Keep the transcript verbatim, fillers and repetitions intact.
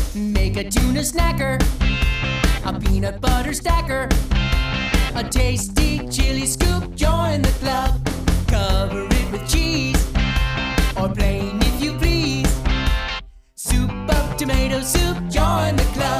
Make a tuna snacker, a peanut butter stacker, a tasty chili scoop. Join the club. Cover it with cheese, or plain if you please. Soup of tomato soup. Join the club.